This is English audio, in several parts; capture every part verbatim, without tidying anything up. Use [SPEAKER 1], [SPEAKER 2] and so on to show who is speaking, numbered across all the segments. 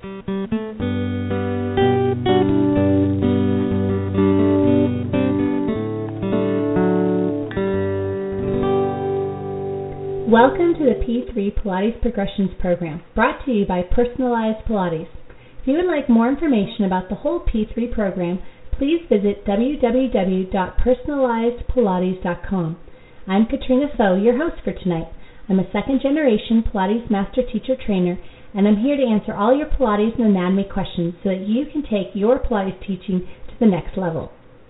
[SPEAKER 1] Welcome to the P three Pilates Progressions Program, brought to you by Personalized Pilates. If you would like more information about the whole P three program, please visit w w w dot personalized pilates dot com. I'm Katrina So, your host for tonight. I'm a second-generation Pilates Master Teacher Trainer, and I'm here to answer all your Pilates and anatomy questions so that you can take your Pilates teaching to the next level.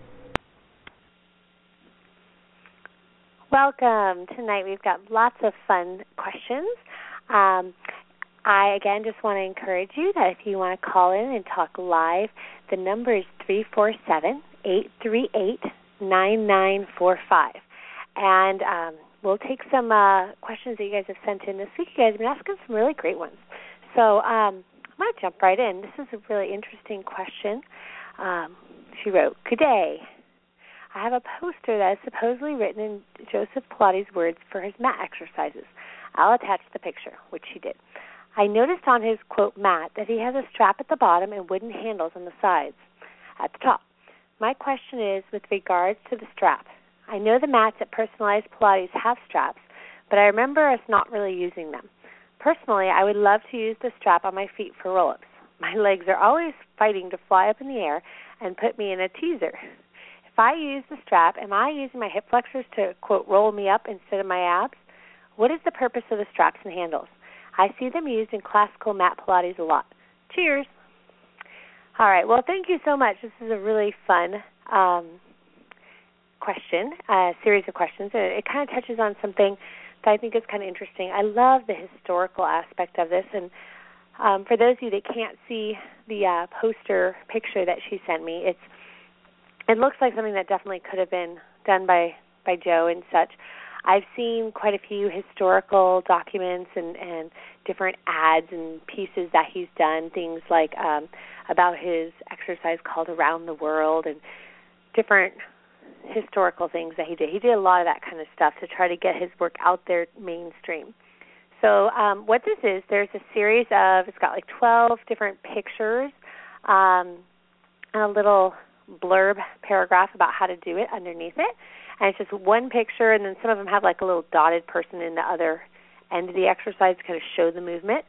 [SPEAKER 2] Welcome. Tonight we've got lots of fun questions. Um, I, again, just want to encourage you that if you want to call in and talk live, the number is three four seven, eight three eight, nine nine four five. And um, we'll take some uh, questions that you guys have sent in this week. You guys have been asking some really great ones. So um, I'm going to jump right in. This is a really interesting question. Um, she wrote, "Good day. I have a poster that is supposedly written in Joseph Pilates' words for his mat exercises. I'll attach the picture," which she did. "I noticed on his, quote, mat that he has a strap at the bottom and wooden handles on the sides at the top. My question is with regards to the strap. I know the mats at Personalized Pilates have straps, but I remember us not really using them. Personally, I would love to use the strap on my feet for roll-ups. My legs are always fighting to fly up in the air and put me in a teaser. If I use the strap, am I using my hip flexors to, quote, roll me up instead of my abs? What is the purpose of the straps and handles? I see them used in classical mat Pilates a lot. Cheers." All right. Well, thank you so much. This is a really fun um, question, a series of questions. It, it kind of touches on something that I think is kind of interesting. I love the historical aspect of this. And um, for those of you that can't see the uh, poster picture that she sent me, it's It looks like something that definitely could have been done by, by Joe and such. I've seen quite a few historical documents and, and different ads and pieces that he's done, things like um, about his exercise called Around the World and different historical things that he did. He did a lot of that kind of stuff to try to get his work out there mainstream. So um, what this is, there's a series of, it's got like twelve different pictures um, and a little blurb paragraph about how to do it underneath it, and it's just one picture, and then some of them have like a little dotted person in the other end of the exercise to kind of show the movement.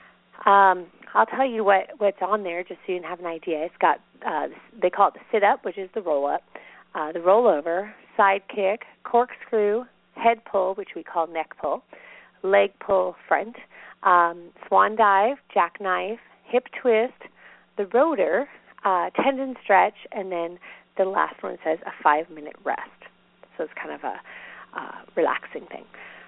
[SPEAKER 2] Um, I'll tell you what, what's on there just so you can have an idea. It's got, uh, they call it the sit-up, which is the roll-up, uh, the rollover, side kick, corkscrew, head pull, which we call neck pull, leg pull front, um, swan dive, jackknife, hip twist, the rotor, Uh, tendon stretch, and then the last one says a five-minute rest. So it's kind of a uh, relaxing thing.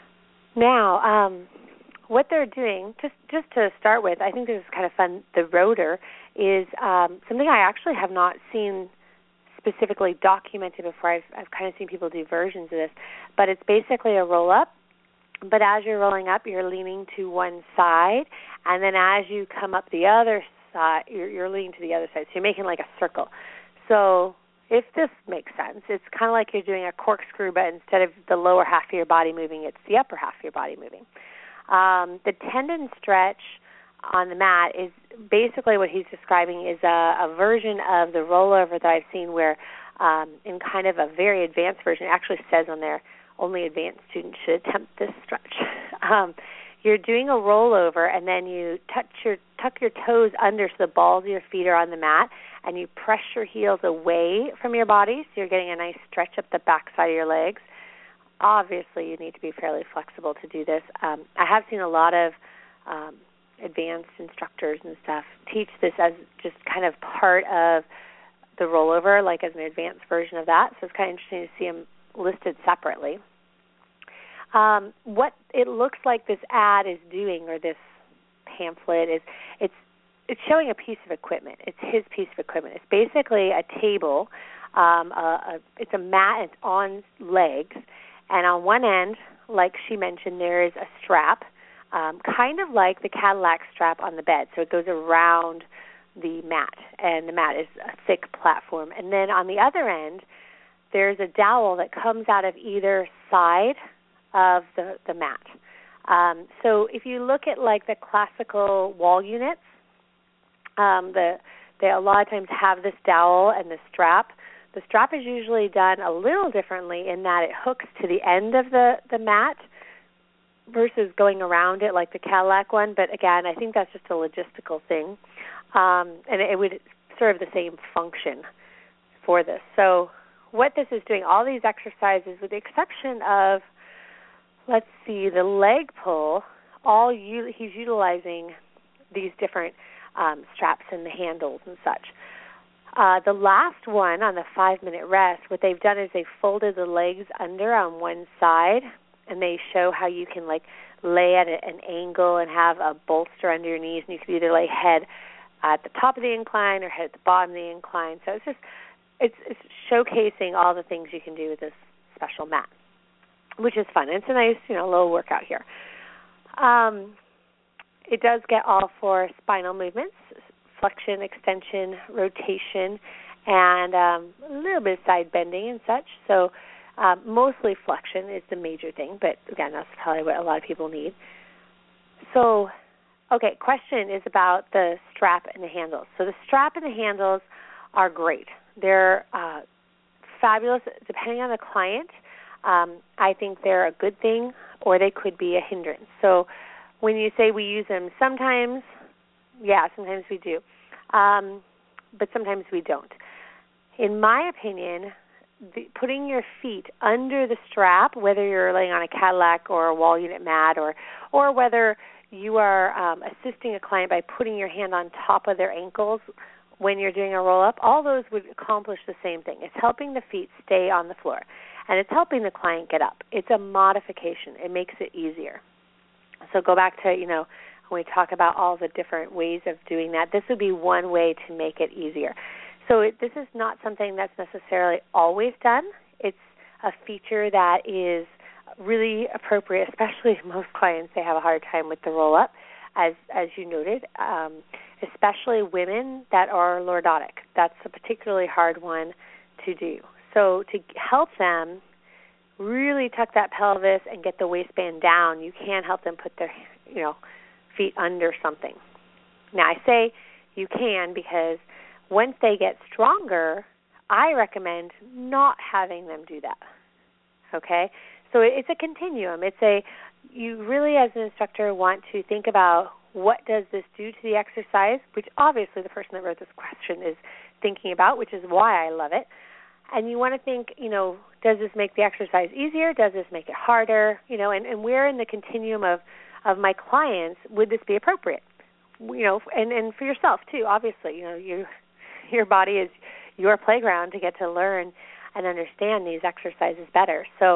[SPEAKER 2] Now, um, what they're doing, just, just to start with, I think this is kind of fun. The rotor is um, something I actually have not seen specifically documented before. I've, I've kind of seen people do versions of this, but it's basically a roll-up. But as you're rolling up, you're leaning to one side, and then as you come up the other side, Uh, you're, you're leaning to the other side, so you're making like a circle. So if this makes sense, it's kind of like you're doing a corkscrew, but instead of the lower half of your body moving, it's the upper half of your body moving. Um, the tendon stretch on the mat is basically what he's describing is a, a version of the rollover that I've seen where um, in kind of a very advanced version, it actually says on there, only advanced students should attempt this stretch. um, You're doing a rollover, and then you touch your, tuck your toes under so the balls of your feet are on the mat, and you press your heels away from your body, so you're getting a nice stretch up the back side of your legs. Obviously, you need to be fairly flexible to do this. Um, I have seen a lot of um, advanced instructors and stuff teach this as just kind of part of the rollover, like as an advanced version of that, so it's kind of interesting to see them listed separately. Um, what it looks like this ad is doing, or this pamphlet, is it's it's showing a piece of equipment. It's his piece of equipment. It's basically a table. Um, a, a, it's a mat. It's on legs, and on one end, like she mentioned, there is a strap, um, kind of like the Cadillac strap on the bed. So it goes around the mat, and the mat is a thick platform. And then on the other end, there's a dowel that comes out of either side of the, the mat. Um, so if you look at like the classical wall units, Um, the they a lot of times have this dowel and the strap. The strap is usually done a little differently in that it hooks to the end of the, the mat versus going around it like the Cadillac one. But again, I think that's just a logistical thing, um, and it would serve the same function for this. So what this is doing, all these exercises, with the exception of, let's see, the leg pull, all you, he's utilizing these different um, straps and the handles and such. Uh, the last one on the five-minute rest, what they've done is they've folded the legs under on one side, and they show how you can, like, lay at an angle and have a bolster under your knees, and you can either lay head at the top of the incline or head at the bottom of the incline. So it's just it's, it's showcasing all the things you can do with this special mat, which is fun. It's a nice, you know, little workout here. Um, it does get all four spinal movements: flexion, extension, rotation, and um, a little bit of side bending and such. So um, mostly flexion is the major thing, but again, that's probably what a lot of people need. So, okay, question is about the strap and the handles. So the strap and the handles are great. They're uh, fabulous depending on the client. Um, I think they're a good thing, or they could be a hindrance. So when you say we use them sometimes, yeah, sometimes we do, um, but sometimes we don't. In my opinion, the, putting your feet under the strap, whether you're laying on a Cadillac or a wall unit mat, or or whether you are um, assisting a client by putting your hand on top of their ankles when you're doing a roll-up, all those would accomplish the same thing. It's helping the feet stay on the floor, and it's helping the client get up. It's a modification. It makes it easier. So go back to, you know, when we talk about all the different ways of doing that, this would be one way to make it easier. So it, this is not something that's necessarily always done. It's a feature that is really appropriate, especially most clients, they have a hard time with the roll-up, as as you noted, um, especially women that are lordotic. That's a particularly hard one to do. So to help them really tuck that pelvis and get the waistband down, you can help them put their, you know, feet under something. Now, I say you can because once they get stronger, I recommend not having them do that, okay? So it's a continuum. It's a, you really as an instructor want to think about what does this do to the exercise, which obviously the person that wrote this question is thinking about, which is why I love it. And you want to think, you know, does this make the exercise easier? Does this make it harder? You know, and, and where in the continuum of, of my clients would this be appropriate? You know, and, and for yourself too, obviously, you know, you, your body is your playground to get to learn and understand these exercises better. So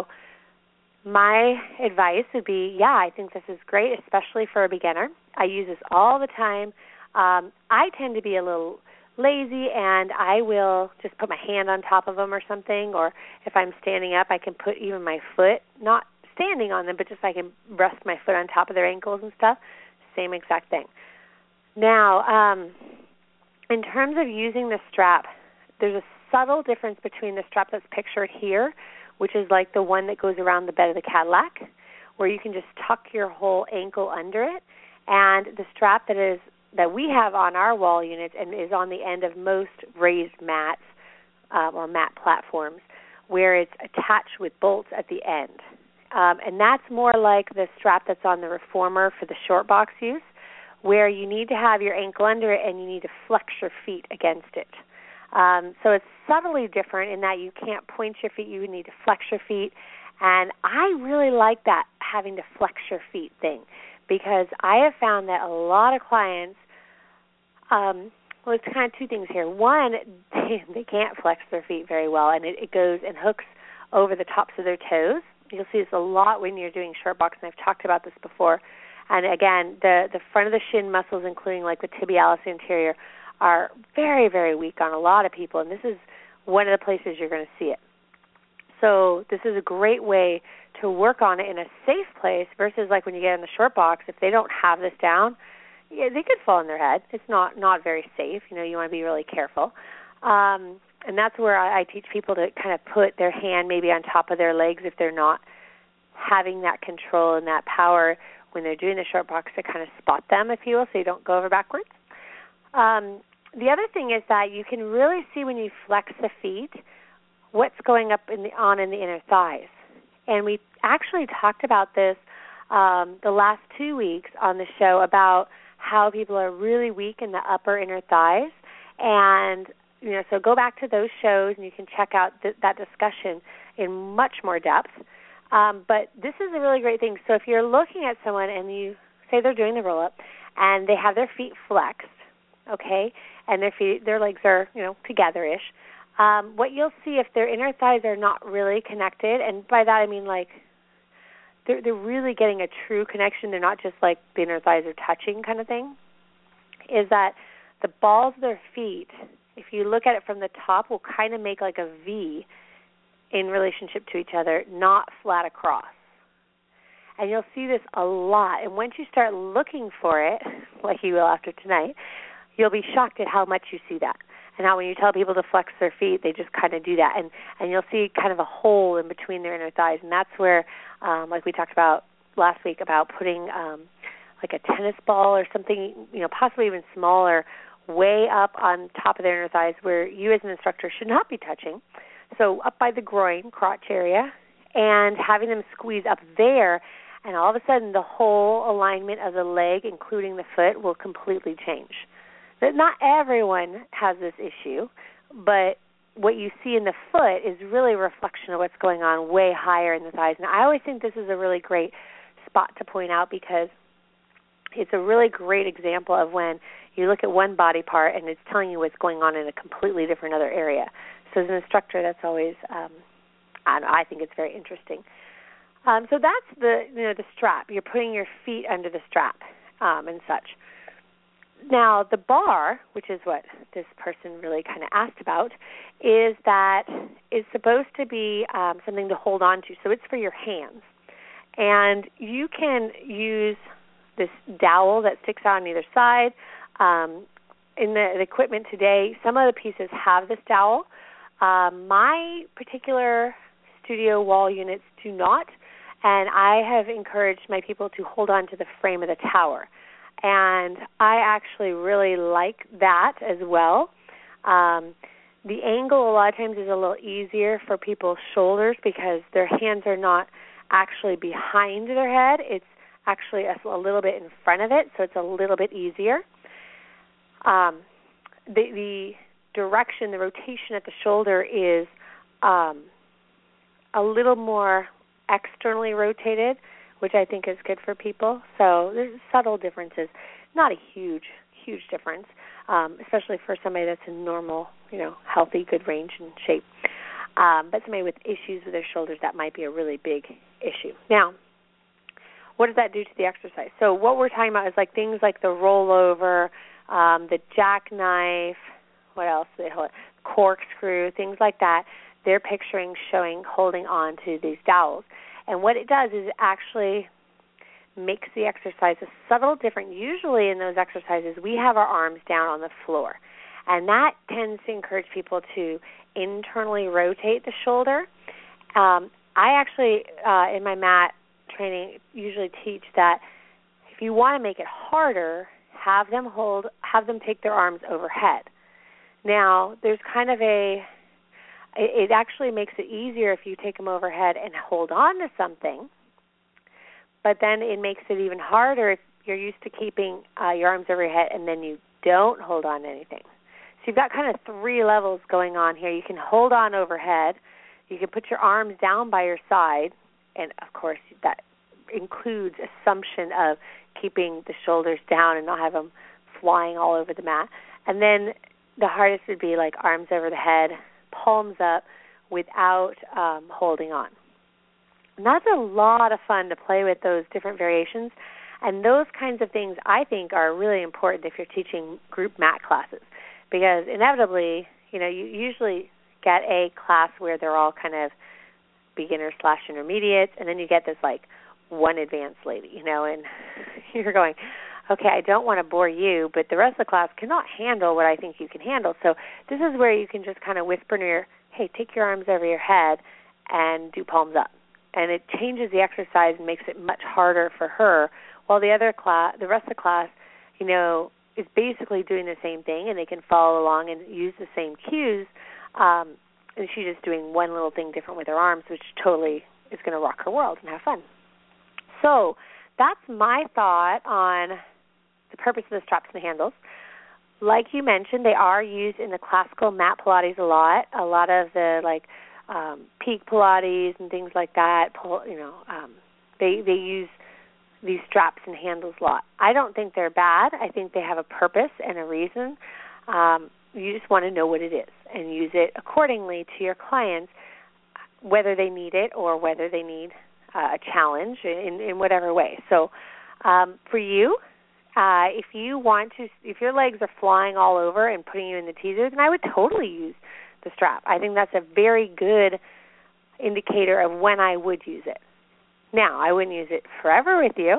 [SPEAKER 2] my advice would be, yeah, I think this is great, especially for a beginner. I use this all the time. Um, I tend to be a little lazy, and I will just put my hand on top of them or something, or if I'm standing up, I can put even my foot, not standing on them, but just I can rest my foot on top of their ankles and stuff. Same exact thing. Now, um, in terms of using the strap, there's a subtle difference between the strap that's pictured here, which is like the one that goes around the bed of the Cadillac, where you can just tuck your whole ankle under it, and the strap that is that we have on our wall units and is on the end of most raised mats um, or mat platforms, where it's attached with bolts at the end. Um, and that's more like the strap that's on the reformer for the short box use, where you need to have your ankle under it and you need to flex your feet against it. Um, so it's subtly different in that you can't point your feet, you need to flex your feet. And I really like that, having to flex your feet thing, because I have found that a lot of clients, um, well, it's kind of two things here. One, they, they can't flex their feet very well, and it, it goes and hooks over the tops of their toes. You'll see this a lot when you're doing short box, and I've talked about this before. And again, the, the front of the shin muscles, including like the tibialis anterior, are very, very weak on a lot of people, and this is one of the places you're going to see it. So this is a great way to work on it in a safe place versus like when you get in the short box, if they don't have this down, yeah, they could fall on their head. It's not, not very safe. You know, you want to be really careful. Um, and that's where I, I teach people to kind of put their hand maybe on top of their legs if they're not having that control and that power when they're doing the short box, to kind of spot them, if you will, so you don't go over backwards. Um, the other thing is that you can really see when you flex the feet what's going up in the, on in the inner thighs. And we actually talked about this um, the last two weeks on the show about how people are really weak in the upper inner thighs. And, you know, so go back to those shows and you can check out th- that discussion in much more depth. Um, but this is a really great thing. So if you're looking at someone and you say they're doing the roll-up and they have their feet flexed, okay, and their feet, their legs are, you know, together-ish, um, what you'll see if their inner thighs are not really connected, and by that I mean like they're, they're really getting a true connection, they're not just like the inner thighs are touching kind of thing, is that the balls of their feet, if you look at it from the top, will kind of make like a V in relationship to each other, not flat across. And you'll see this a lot. And once you start looking for it, like you will after tonight, you'll be shocked at how much you see that. And how when you tell people to flex their feet, they just kind of do that. And, and you'll see kind of a hole in between their inner thighs. And that's where, um, like we talked about last week, about putting um, like a tennis ball or something, you know, possibly even smaller, way up on top of their inner thighs where you as an instructor should not be touching. So up by the groin, crotch area, and having them squeeze up there, and all of a sudden the whole alignment of the leg, including the foot, will completely change. That not everyone has this issue, but what you see in the foot is really a reflection of what's going on way higher in the thighs. And I always think this is a really great spot to point out because it's a really great example of when you look at one body part and it's telling you what's going on in a completely different other area. So as an instructor, that's always, um, I don't know, I think it's very interesting. Um, so that's the, you know, the strap. You're putting your feet under the strap um, and such. Now, the bar, which is what this person really kind of asked about, is that it's supposed to be um, something to hold on to. So it's for your hands. And you can use this dowel that sticks out on either side. Um, in the, the equipment today, some of the pieces have this dowel. Um, my particular studio wall units do not, and I have encouraged my people to hold on to the frame of the tower. And I actually really like that as well. Um, the angle a lot of times is a little easier for people's shoulders because their hands are not actually behind their head. It's actually a, a little bit in front of it, so it's a little bit easier. Um, the, the direction, the rotation at the shoulder is um, a little more externally rotated, which I think is good for people. So there's subtle differences, not a huge, huge difference, um, especially for somebody that's in normal, you know, healthy, good range and shape. Um, but somebody with issues with their shoulders, that might be a really big issue. Now, what does that do to the exercise? So what we're talking about is like things like the rollover, um, the jackknife, what else do they hold? Corkscrew, things like that. They're picturing showing holding on to these dowels. And what it does is it actually makes the exercise a subtle different. Usually in those exercises, we have our arms down on the floor. And that tends to encourage people to internally rotate the shoulder. Um, I actually, uh, in my mat training, usually teach that if you want to make it harder, have them hold, have them take their arms overhead. Now, there's kind of a, it actually makes it easier if you take them overhead and hold on to something, but then it makes it even harder if you're used to keeping uh, your arms over your head and then you don't hold on to anything. So you've got kind of three levels going on here. You can hold on overhead, you can put your arms down by your side, and of course that includes assumption of keeping the shoulders down and not have them flying all over the mat. And then the hardest would be like arms over the head, palms up without um, holding on. And that's a lot of fun to play with those different variations. And those kinds of things I think are really important if you're teaching group mat classes because inevitably, you know, you usually get a class where they're all kind of beginners slash intermediates, and then you get this like one advanced lady, you know, and you're going, okay, I don't want to bore you, but the rest of the class cannot handle what I think you can handle. So this is where you can just kind of whisper in your ear, hey, take your arms over your head and do palms up. And it changes the exercise and makes it much harder for her, while the other class, the rest of the class, you know, is basically doing the same thing, and they can follow along and use the same cues. Um, and she's just doing one little thing different with her arms, which totally is going to rock her world and have fun. So that's my thought on the purpose of the straps and the handles. Like you mentioned, they are used in the classical mat Pilates a lot. A lot of the like um, peak Pilates and things like that, you know, um, they they use these straps and handles a lot. I don't think they're bad. I think they have a purpose and a reason. Um, you just want to know what it is and use it accordingly to your clients, whether they need it or whether they need uh, a challenge in, in whatever way. So um, for you, uh, if you want to, if your legs are flying all over and putting you in the teaser, then I would totally use the strap. I think that's a very good indicator of when I would use it. Now, I wouldn't use it forever with you.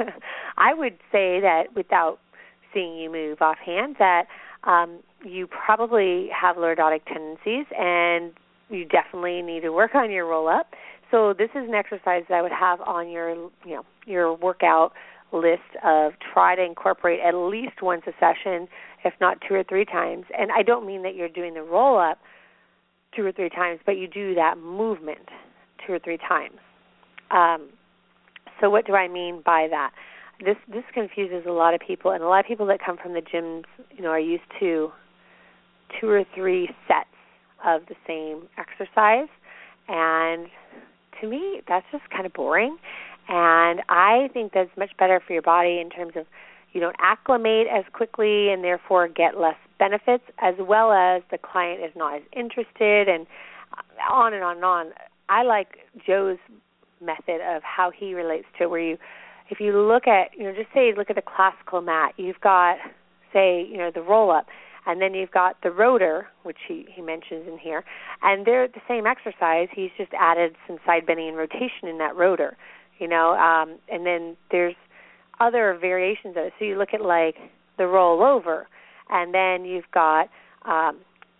[SPEAKER 2] I would say that without seeing you move offhand, that um, you probably have lordotic tendencies, and you definitely need to work on your roll-up. So this is an exercise that I would have on your, you know, your workout list of try to incorporate at least once a session, if not two or three times. And I don't mean that you're doing the roll-up two or three times, but you do that movement two or three times. Um, so what do I mean by that? This this confuses a lot of people, and a lot of people that come from the gyms, you know, are used to two or three sets of the same exercise, and to me, that's just kind of boring. And I think that's much better for your body in terms of you don't acclimate as quickly and therefore get less benefits, as well as the client is not as interested, and on and on and on. I like Joe's method of how he relates to it, where you, if you look at, you know, just say look at the classical mat, you've got, say, you know, the roll-up, and then you've got the rotor, which he, he mentions in here, and they're the same exercise. He's just added some side bending and rotation in that rotor, you know, um, and then there's other variations of it. So you look at, like, the rollover, and then you've got, um,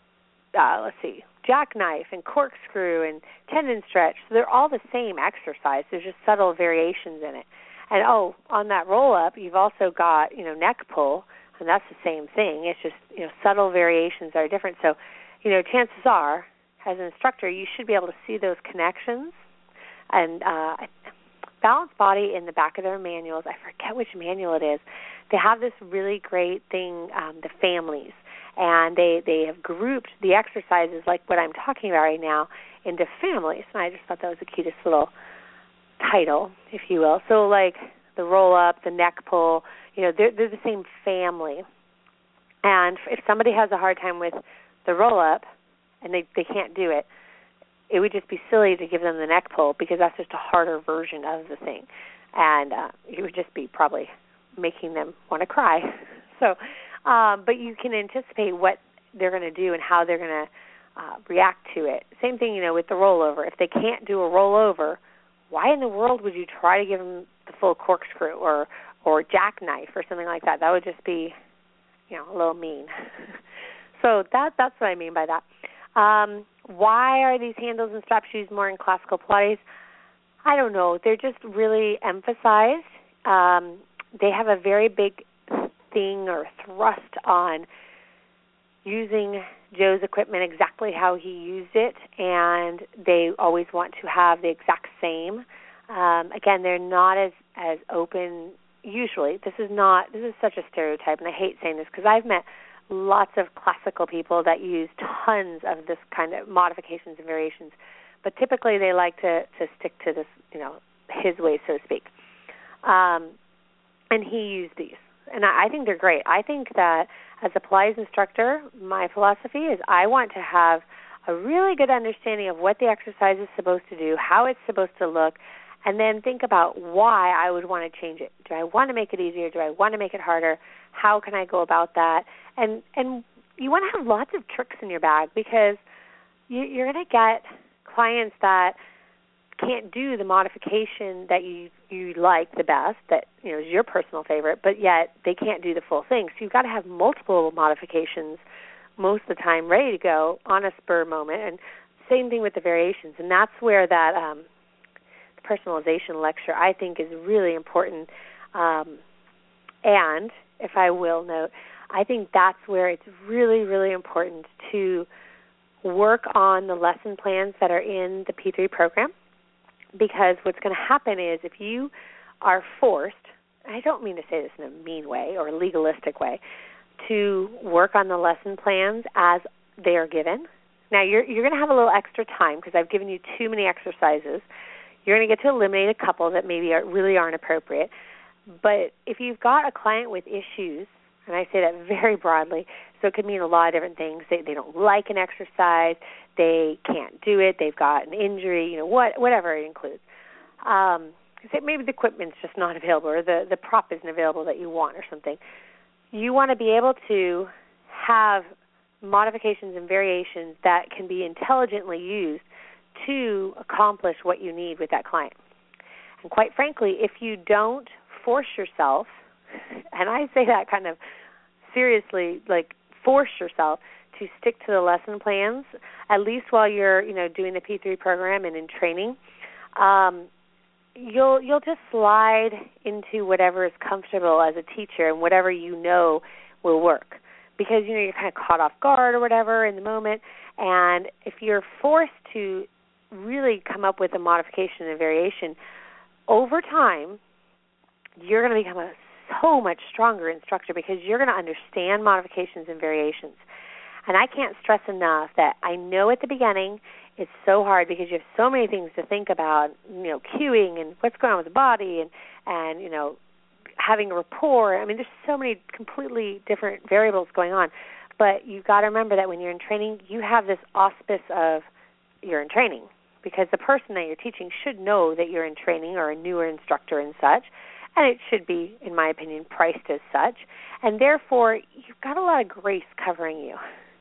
[SPEAKER 2] uh, let's see, jackknife and corkscrew and tendon stretch. So they're all the same exercise. There's just subtle variations in it. And, oh, on that roll-up, you've also got, you know, neck pull, and that's the same thing. It's just, you know, subtle variations are different. So, you know, chances are, as an instructor, you should be able to see those connections. And uh, Balanced Body, in the back of their manuals, I forget which manual it is, they have this really great thing, um, the families. And they, they have grouped the exercises, like what I'm talking about right now, into families. And I just thought that was the cutest little title, if you will. So, like, the roll-up, the neck pull, you know, they're, they're the same family. And if somebody has a hard time with the roll-up and they, they can't do it, it would just be silly to give them the neck pull, because that's just a harder version of the thing. And uh, it would just be probably making them want to cry. So, um, but you can anticipate what they're going to do and how they're going to uh, react to it. Same thing, you know, with the rollover. If they can't do a rollover, why in the world would you try to give them the full corkscrew or or jackknife or something like that? That would just be, you know, a little mean. So that that's what I mean by that. Um, why are these handles and straps used more in classical Pilates? I don't know. They're just really emphasized. Um, they have a very big thing or thrust on using Joe's equipment exactly how he used it, and they always want to have the exact same. Um, again, they're not as, as open usually. This is not, this is such a stereotype, and I hate saying this because I've met lots of classical people that use tons of this kind of modifications and variations, but typically they like to, to stick to this, you know, his way, so to speak. Um, and he used these. And I, I think they're great. I think that as a Pilates instructor, my philosophy is I want to have a really good understanding of what the exercise is supposed to do, how it's supposed to look, and then think about why I would want to change it. Do I want to make it easier? Do I want to make it harder? How can I go about that? And and you want to have lots of tricks in your bag, because you, you're going to get clients that can't do the modification that you you like the best, that, you know, is your personal favorite, but yet they can't do the full thing. So you've got to have multiple modifications most of the time ready to go on a spur moment. And same thing with the variations. And that's where that um, personalization lecture, I think, is really important. Um, and if I will note, I think that's where it's really, really important to work on the lesson plans that are in the P three program, because what's going to happen is if you are forced, I don't mean to say this in a mean way or a legalistic way, to work on the lesson plans as they are given. Now, you're you're going to have a little extra time because I've given you too many exercises. You're going to get to eliminate a couple that maybe are, really aren't appropriate. But if you've got a client with issues, and I say that very broadly, so it could mean a lot of different things. They, they don't like an exercise, they can't do it, they've got an injury, you know, what whatever it includes. Um, maybe the equipment's just not available, or the, the prop isn't available that you want or something. You want to be able to have modifications and variations that can be intelligently used to accomplish what you need with that client. And quite frankly, if you don't force yourself, and I say that kind of seriously, like force yourself to stick to the lesson plans, at least while you're, you know, doing the P three program and in training, um, you'll you'll just slide into whatever is comfortable as a teacher and whatever you know will work. Because, you know, you're kind of caught off guard or whatever in the moment, and if you're forced to really come up with a modification and variation, over time, you're going to become a so much stronger instructor because you're going to understand modifications and variations. And I can't stress enough that I know at the beginning it's so hard because you have so many things to think about, you know, cueing and what's going on with the body and, and you know, having a rapport. I mean, there's so many completely different variables going on. But you've got to remember that when you're in training, you have this auspice of you're in training because the person that you're teaching should know that you're in training or a newer instructor and such. And it should be, in my opinion, priced as such. And therefore, you've got a lot of grace covering you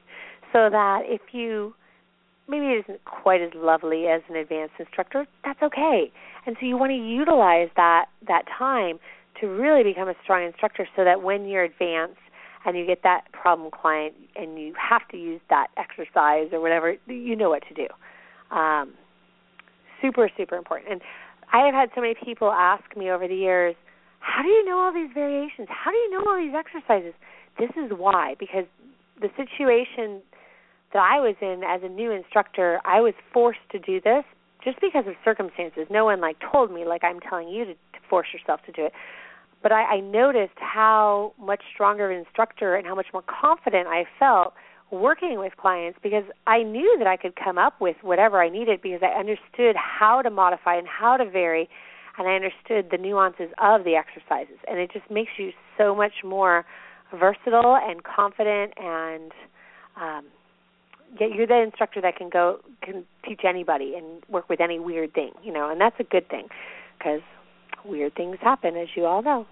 [SPEAKER 2] so that if you, maybe it isn't quite as lovely as an advanced instructor, that's okay. And so you want to utilize that, that time to really become a strong instructor so that when you're advanced and you get that problem client and you have to use that exercise or whatever, you know what to do. Um, super, super important. And I have had so many people ask me over the years, how do you know all these variations? How do you know all these exercises? This is why, because the situation that I was in as a new instructor, I was forced to do this just because of circumstances. No one like told me like I'm telling you to, to force yourself to do it. But I, I noticed how much stronger of an instructor and how much more confident I felt working with clients because I knew that I could come up with whatever I needed because I understood how to modify and how to vary, and I understood the nuances of the exercises. And it just makes you so much more versatile and confident, and um, you're the instructor that can go can teach anybody and work with any weird thing, you know, and that's a good thing because weird things happen, as you all know.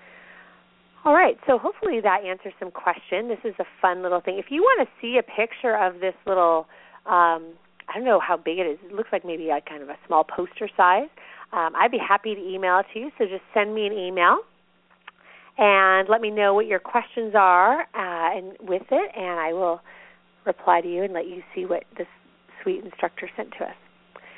[SPEAKER 2] All right, so hopefully that answers some question. This is a fun little thing. If you want to see a picture of this little, um, I don't know how big it is. It looks like maybe a kind of a small poster size. Um, I'd be happy to email it to you, so just send me an email and let me know what your questions are uh, and with it, and I will reply to you and let you see what this sweet instructor sent to us.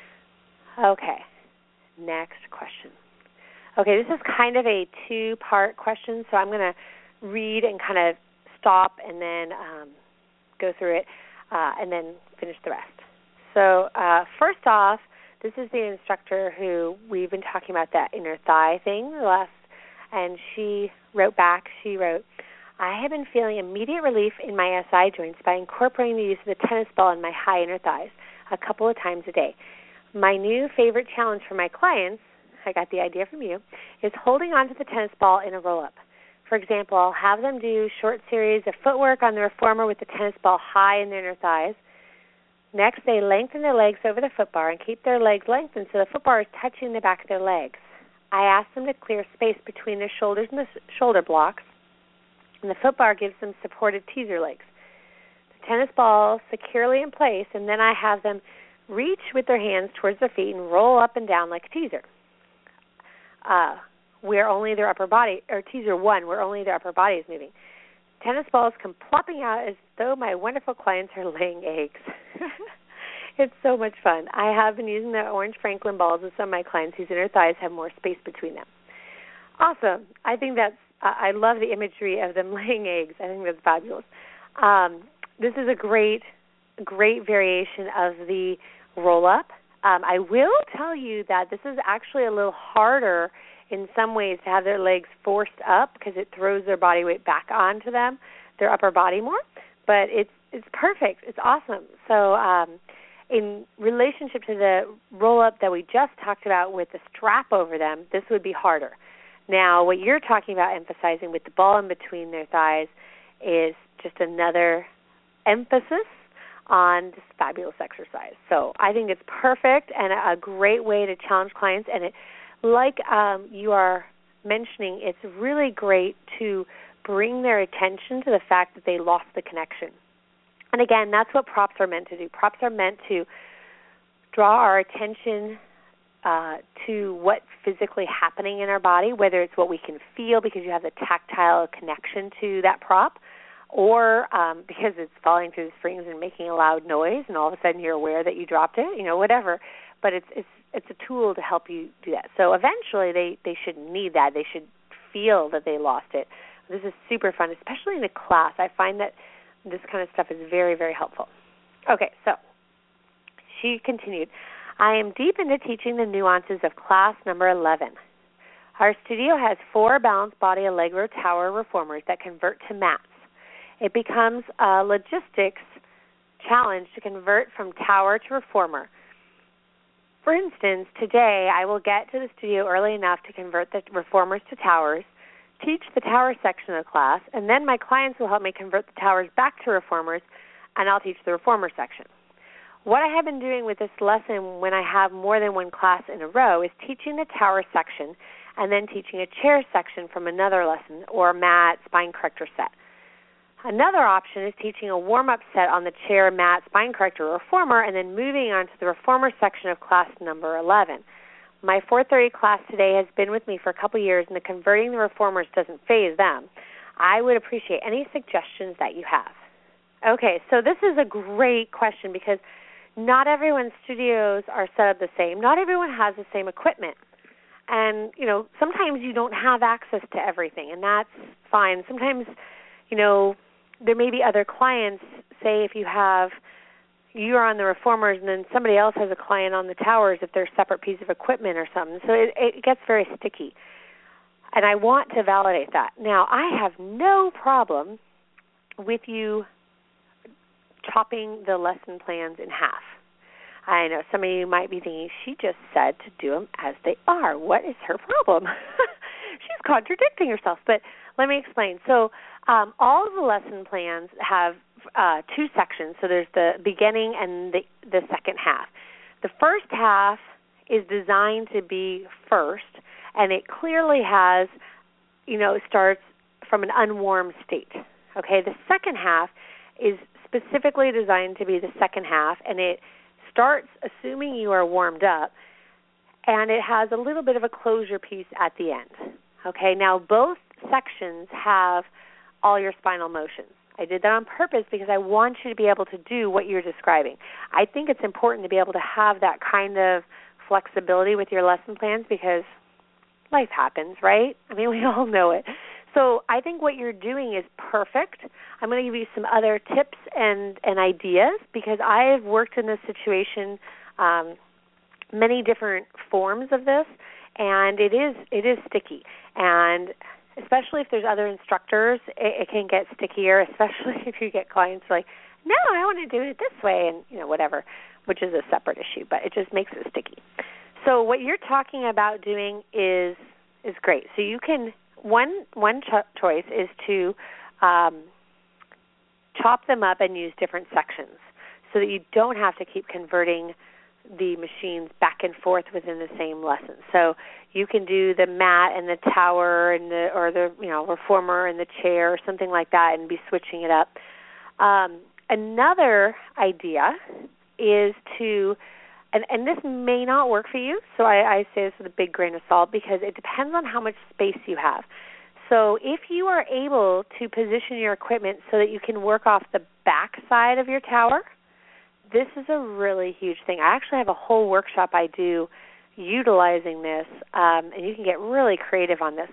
[SPEAKER 2] Okay, next question. Okay, this is kind of a two-part question, so I'm going to read and kind of stop and then um, go through it uh, and then finish the rest. So uh, first off, this is the instructor who we've been talking about that inner thigh thing the last, and she wrote back, she wrote, I have been feeling immediate relief in my S I joints by incorporating the use of the tennis ball in my high inner thighs a couple of times a day. My new favorite challenge for my clients, I got the idea from you, is holding onto the tennis ball in a roll-up. For example, I'll have them do short series of footwork on the reformer with the tennis ball high in their inner thighs. Next, they lengthen their legs over the foot bar and keep their legs lengthened so the foot bar is touching the back of their legs. I ask them to clear space between their shoulders and the shoulder blocks, and the foot bar gives them supported teaser legs. The tennis ball securely in place, and then I have them reach with their hands towards their feet and roll up and down like a teaser. Uh, where only their upper body, or teaser one, where only their upper body is moving. Tennis balls come plopping out as though my wonderful clients are laying eggs. It's so much fun. I have been using the orange Franklin balls with some of my clients whose inner thighs have more space between them. Awesome. I think that's I love the imagery of them laying eggs. I think that's fabulous. Um, this is a great, great variation of the roll-up. Um, I will tell you that this is actually a little harder in some ways to have their legs forced up because it throws their body weight back onto them, their upper body more. But it's it's perfect. It's awesome. So um, in relationship to the roll-up that we just talked about with the strap over them, this would be harder. Now, what you're talking about emphasizing with the ball in between their thighs is just another emphasis on this fabulous exercise. So I think it's perfect and a great way to challenge clients. And it, like um, you are mentioning, it's really great to bring their attention to the fact that they lost the connection. And again, that's what props are meant to do. Props are meant to draw our attention Uh, to what's physically happening in our body, whether it's what we can feel because you have the tactile connection to that prop, or um, because it's falling through the springs and making a loud noise, and all of a sudden you're aware that you dropped it, you know, whatever. But it's it's it's a tool to help you do that. So eventually they, they shouldn't need that. They should feel that they lost it. This is super fun, especially in a class. I find that this kind of stuff is very, very helpful. Okay, so she continued. I am deep into teaching the nuances of class number eleven. Our studio has four balanced body Allegro tower reformers that convert to mats. It becomes a logistics challenge to convert from tower to reformer. For instance, today I will get to the studio early enough to convert the reformers to towers, teach the tower section of the class, and then my clients will help me convert the towers back to reformers, and I'll teach the reformer section. What I have been doing with this lesson when I have more than one class in a row is teaching the tower section and then teaching a chair section from another lesson or mat spine corrector set. Another option is teaching a warm-up set on the chair, mat, spine corrector, reformer, and then moving on to the reformer section of class number eleven. My four thirty class today has been with me for a couple years, and the converting the reformers doesn't faze them. I would appreciate any suggestions that you have. Okay, so this is a great question because not everyone's studios are set up the same. Not everyone has the same equipment. And, you know, sometimes you don't have access to everything, and that's fine. Sometimes, you know, there may be other clients, say if you have, you're on the reformers and then somebody else has a client on the towers if they're a separate piece of equipment or something. So it, it gets very sticky. And I want to validate that. Now, I have no problem with you chopping the lesson plans in half. I know some of you might be thinking, she just said to do them as they are. What is her problem? She's contradicting herself. But let me explain. So um, all of the lesson plans have uh, two sections. So there's the beginning and the, the second half. The first half is designed to be first, and it clearly has, you know, starts from an unwarm state. Okay, the second half is specifically designed to be the second half, and it starts assuming you are warmed up, and it has a little bit of a closure piece at the end. Okay, now both sections have all your spinal motions. I did that on purpose because I want you to be able to do what you're describing. I think it's important to be able to have that kind of flexibility with your lesson plans because life happens, right? I mean, we all know it. So I think what you're doing is perfect. I'm going to give you some other tips and, and ideas because I've worked in this situation, um, many different forms of this, and it is it is sticky. And especially if there's other instructors, it, it can get stickier, especially if you get clients like, no, I want to do it this way, and you know whatever, which is a separate issue, but it just makes it sticky. So what you're talking about doing is is great. So you can One one cho- choice is to um, chop them up and use different sections so that you don't have to keep converting the machines back and forth within the same lesson. So you can do the mat and the tower and the or the you know reformer and the chair or something like that and be switching it up. Um, another idea is to And, and this may not work for you, so I, I say this with a big grain of salt because it depends on how much space you have. So if you are able to position your equipment so that you can work off the back side of your tower, this is a really huge thing. I actually have a whole workshop I do utilizing this, um, and you can get really creative on this.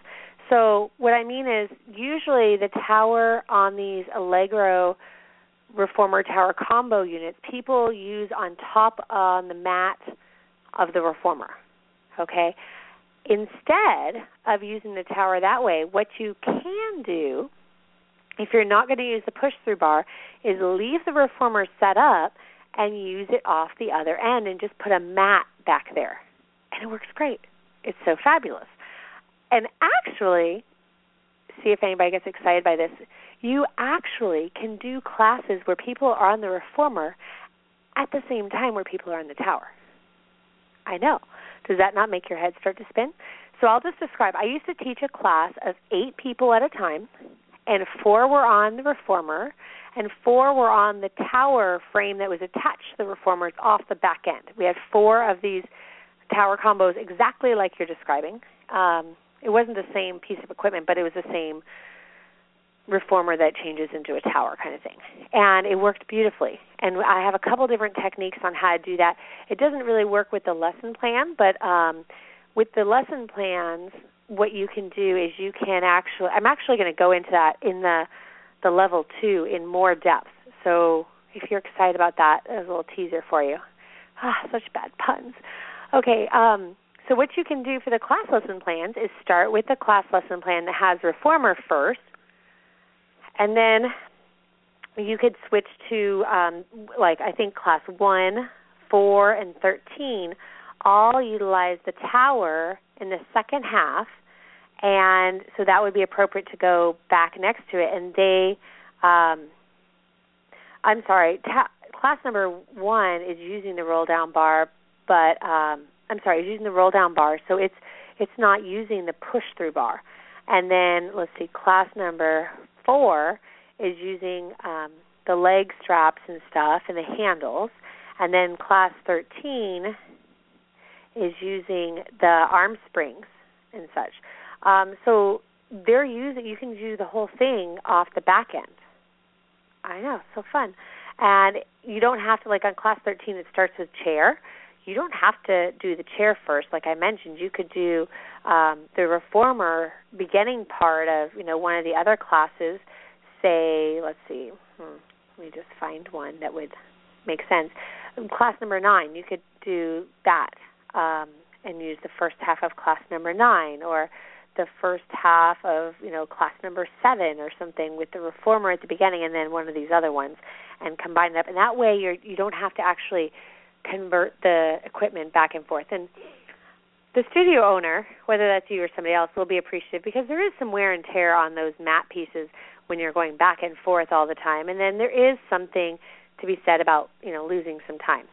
[SPEAKER 2] So what I mean is usually the tower on these Allegro reformer tower combo units, people use on top on the mat of the reformer, okay? Instead of using the tower that way, what you can do, if you're not going to use the push-through bar, is leave the reformer set up and use it off the other end and just put a mat back there. And it works great. It's so fabulous. And actually, see if anybody gets excited by this, you actually can do classes where people are on the reformer at the same time where people are on the tower. I know. Does that not make your head start to spin? So I'll just describe. I used to teach a class of eight people at a time, and four were on the reformer, and four were on the tower frame that was attached to the reformers off the back end. We had four of these tower combos exactly like you're describing. Um, it wasn't the same piece of equipment, but it was the same reformer that changes into a tower kind of thing. And it worked beautifully. And I have a couple different techniques on how to do that. It doesn't really work with the lesson plan, but um, with the lesson plans, what you can do is you can actually, I'm actually going to go into that in the, the level two in more depth. So if you're excited about that, there's a little teaser for you. Ah, such bad puns. Okay, um, so what you can do for the class lesson plans is start with the class lesson plan that has reformer first, and then you could switch to, um, like, I think class one, four, and thirteen all utilize the tower in the second half, and so that would be appropriate to go back next to it. And they, um, I'm sorry, ta- class number one is using the roll-down bar, but um, I'm sorry, it's using the roll-down bar, so it's it's not using the push-through bar. And then, let's see, class number four is using um, the leg straps and stuff and the handles. And then class thirteen is using the arm springs and such. Um, so they're using, you can do the whole thing off the back end. I know, so fun. And you don't have to, like on class thirteen, it starts with chair. You don't have to do the chair first. Like I mentioned, you could do um, the reformer beginning part of, you know, one of the other classes, say, let's see, hmm, let me just find one that would make sense. Class number nine, you could do that um, and use the first half of class number nine, or the first half of, you know, class number seven or something with the reformer at the beginning and then one of these other ones and combine it up. And that way you're, you don't have to actually convert the equipment back and forth. And the studio owner, whether that's you or somebody else, will be appreciative because there is some wear and tear on those mat pieces when you're going back and forth all the time. And then there is something to be said about, you know, losing some time.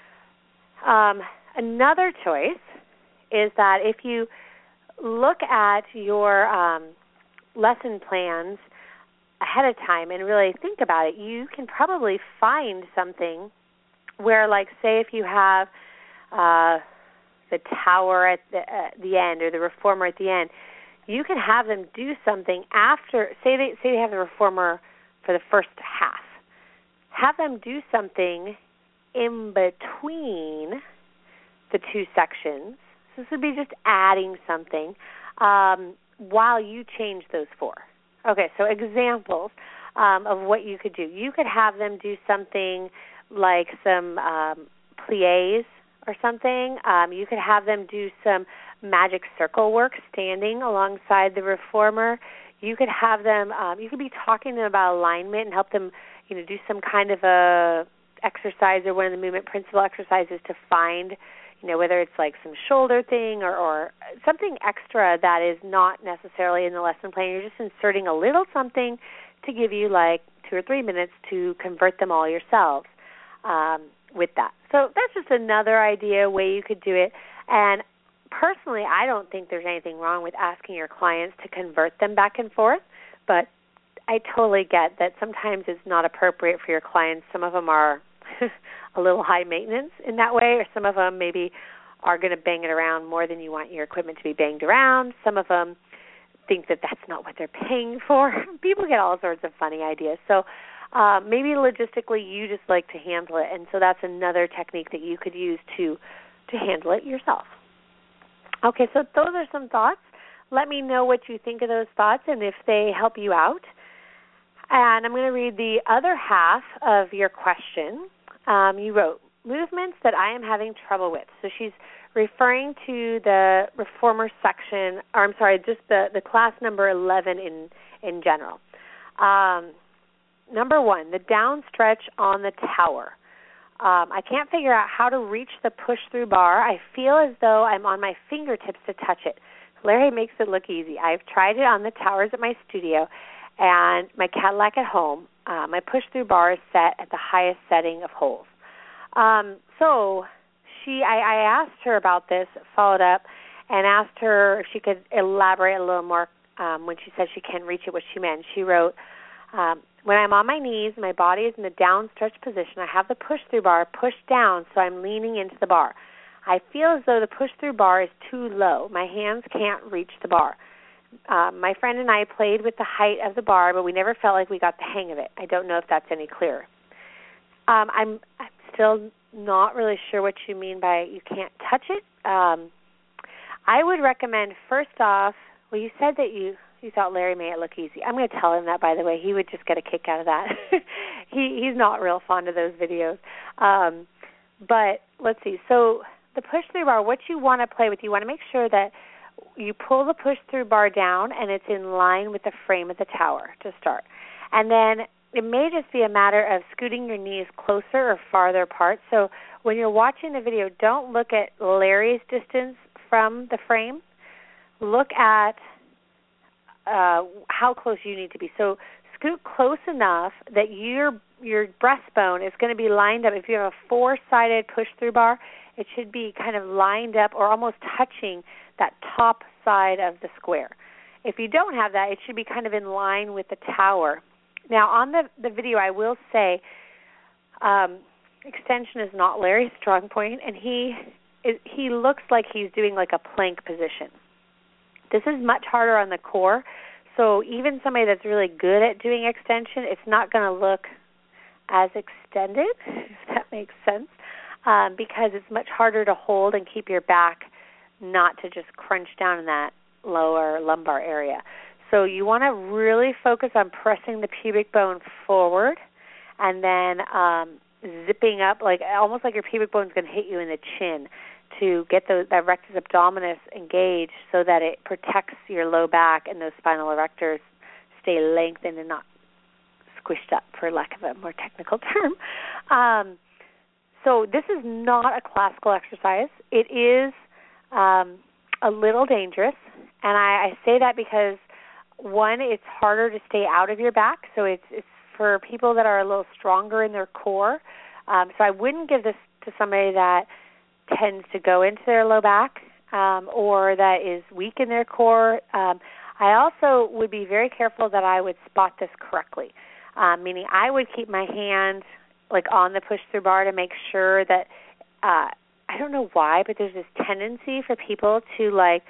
[SPEAKER 2] Um, another choice is that if you look at your um, lesson plans ahead of time and really think about it, you can probably find something where, like, say if you have uh, the tower at the, at the end or the reformer at the end, you can have them do something after, say they, say they have the reformer for the first half. Have them do something in between the two sections. So this would be just adding something um, while you change those four. Okay, so examples um, of what you could do. You could have them do something like some um, pliés or something. Um, you could have them do some magic circle work standing alongside the reformer. You could have them, um, you could be talking to them about alignment and help them, you know, do some kind of a exercise or one of the movement principle exercises to find, you know, whether it's like some shoulder thing or, or something extra that is not necessarily in the lesson plan. You're just inserting a little something to give you like two or three minutes to convert them all yourselves um, with that. So that's just another idea, way you could do it. And personally, I don't think there's anything wrong with asking your clients to convert them back and forth, but I totally get that sometimes it's not appropriate for your clients. Some of them are a little high maintenance in that way, or some of them maybe are going to bang it around more than you want your equipment to be banged around. Some of them think that that's not what they're paying for. People get all sorts of funny ideas. So uh, maybe logistically you just like to handle it, and so that's another technique that you could use to to handle it yourself. Okay, so those are some thoughts. let me know what you think of those thoughts and if they help you out. And I'm going to read the other half of your question. Um, you wrote, movements that I am having trouble with. So she's referring to the reformer section, or I'm sorry, just the, the class number eleven in, in general. Um, number one, the down stretch on the tower. Um, I can't figure out how to reach the push-through bar. I feel as though I'm on my fingertips to touch it. Larry makes it look easy. I've tried it on the towers at my studio and my Cadillac at home. Uh, my push-through bar is set at the highest setting of holes. Um, so she, I, I asked her about this, followed up, and asked her if she could elaborate a little more um, when she said she can't reach it, what she meant. She wrote, um, when I'm on my knees, my body is in the down stretch position. I have the push-through bar pushed down, so I'm leaning into the bar. I feel as though the push-through bar is too low. My hands can't reach the bar. Um, my friend and I played with the height of the bar, but we never felt like we got the hang of it. I don't know if that's any clearer. Um, I'm, I'm still not really sure what you mean by you can't touch it. Um, I would recommend, first off, well, you said that you, you thought Larry made it look easy. I'm going to tell him that, by the way. He would just get a kick out of that. he He's not real fond of those videos. Um, but let's see. So the push-through bar, what you want to play with, you want to make sure that you pull the push-through bar down and it's in line with the frame of the tower to start. And then it may just be a matter of scooting your knees closer or farther apart. So when you're watching the video, don't look at Larry's distance from the frame. Look at uh, how close you need to be. So scoot close enough that your your breastbone is going to be lined up. If you have a four-sided push-through bar, it should be kind of lined up or almost touching that top side of the square. If you don't have that, it should be kind of in line with the tower. Now, on the, the video, I will say um, extension is not Larry's strong point, and he is, he looks like he's doing like a plank position. This is much harder on the core, so even somebody that's really good at doing extension, it's not going to look as extended, if that makes sense, um, because it's much harder to hold and keep your back not to just crunch down in that lower lumbar area. So you want to really focus on pressing the pubic bone forward and then um, zipping up, like almost like your pubic bone is going to hit you in the chin to get the, that rectus abdominis engaged so that it protects your low back and those spinal erectors stay lengthened and not squished up, for lack of a more technical term. Um, so this is not a classical exercise. It is um, a little dangerous, and I, I say that because, one, it's harder to stay out of your back, so it's, it's for people that are a little stronger in their core. Um, so I wouldn't give this to somebody that tends to go into their low back um, or that is weak in their core. Um, I also would be very careful that I would spot this correctly, um, meaning I would keep my hand like on the push-through bar to make sure that, uh, I don't know why, but there's this tendency for people to like,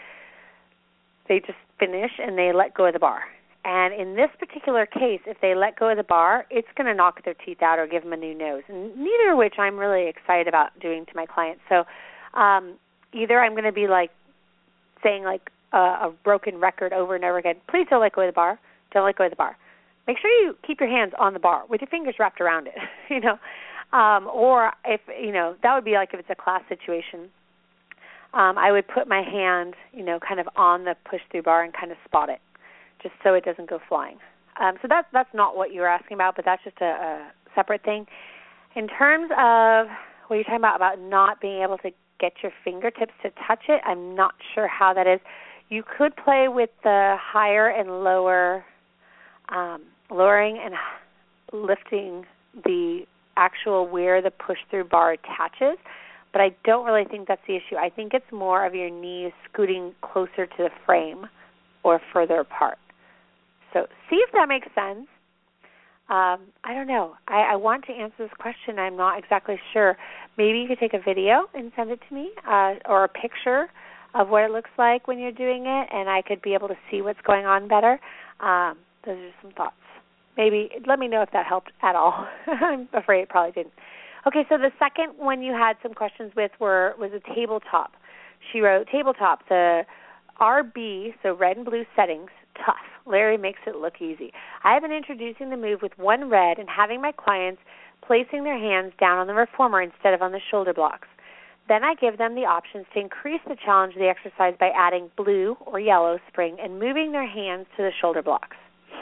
[SPEAKER 2] they just finish and they let go of the bar. And in this particular case, if they let go of the bar, it's going to knock their teeth out or give them a new nose, and neither of which I'm really excited about doing to my clients. So um, either I'm going to be like saying like a, a broken record over and over again, please don't let go of the bar, don't let go of the bar. Make sure you keep your hands on the bar with your fingers wrapped around it, you know. Um, or if, you know, that would be like if it's a class situation. Um, I would put my hand, you know, kind of on the push-through bar and kind of spot it, just so it doesn't go flying. Um, so that's that's not what you were asking about, but that's just a, a separate thing. In terms of what you're talking about, about not being able to get your fingertips to touch it, I'm not sure how that is. You could play with the higher and lower, um, lowering and lifting the actual where the push-through bar attaches, but I don't really think that's the issue. I think it's more of your knees scooting closer to the frame or further apart. So see if that makes sense. Um, I don't know. I, I want to answer this question. I'm not exactly sure. Maybe you could take a video and send it to me uh, or a picture of what it looks like when you're doing it, and I could be able to see what's going on better. Um, those are some thoughts. Maybe let me know if that helped at all. I'm afraid it probably didn't. Okay, so the second one you had some questions with were was a tabletop. She wrote, tabletop, the R B, so red and blue settings, tough. Larry makes it look easy. I have been introducing the move with one red and having my clients placing their hands down on the reformer instead of on the shoulder blocks. Then I give them the options to increase the challenge of the exercise by adding blue or yellow spring and moving their hands to the shoulder blocks.